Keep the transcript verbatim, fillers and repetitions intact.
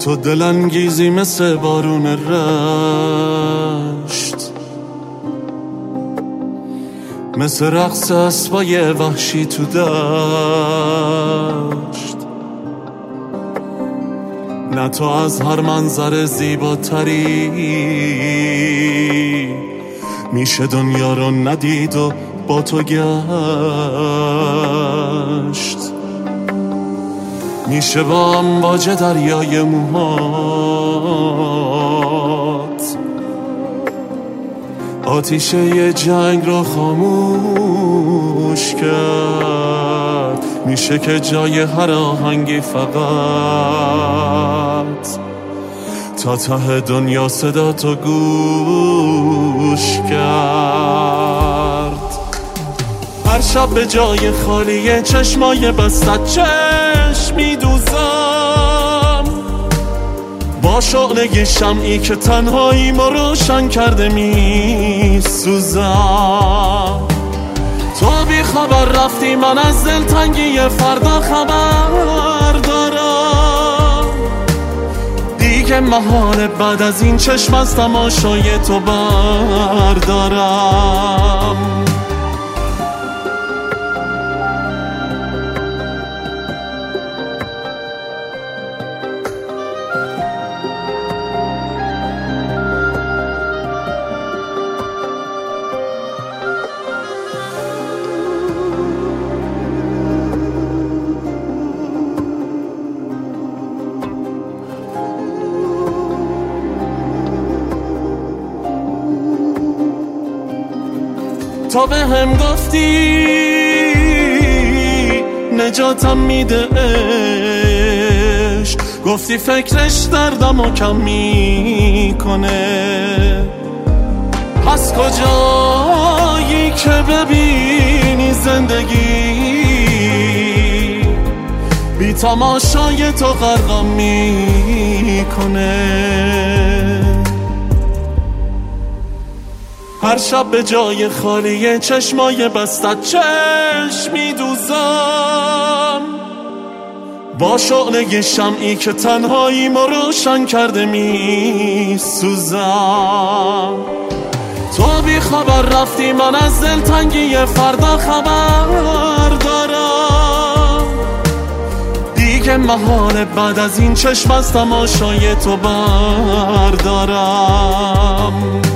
تو دلانگیزی مثل بارون رشت، مثل رقص اسبای وحشی تو دشت. نه تو از هر منظر زیباتری میشه دنیا رو ندید و با تو گشت. میشه با امواج دریای موهات آتیشه یه جنگ رو خاموش کرد. میشه که جای هر آهنگی فقط تا ته دنیا صدا تو گوش کرد. هر شب به جای خالی چشمای بستت چشم میدوزم، با شعله شمعی که تنهایی ما روشن کرده میسوزم. تو بی خبر رفتی، من از دلتنگی فردا خبر دارم. دیگه محاله بعد از این چشم از تماشای تو بردارم. تا به هم گفتی نجاتم میده عشق، گفتی فکرش دردمو کم میکنه. پس کجایی که ببینی زندگی بی تماشای تو غرقم میکنه. هر شب به جای خالی چشمای بستت چشم میدوزم، با شعله شمعی که تنهایی ما روشن کرده میسوزم. تو بی خبر رفتی، من از دلتنگی فردا خبر دارم. دیگه محاله بعد از این چشم از تماشای تو بردارم.